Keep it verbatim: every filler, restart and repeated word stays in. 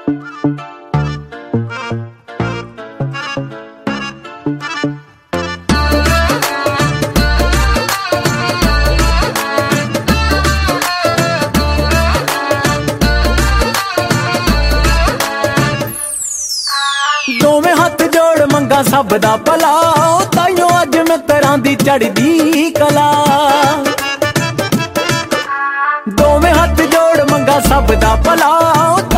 दोवें हाथ जोड़ मंगा सब दा भला, ताइयों अज मित्तरां दी चढ़दी कला। दोवें हाथ जोड़ मंगा सब दा भला।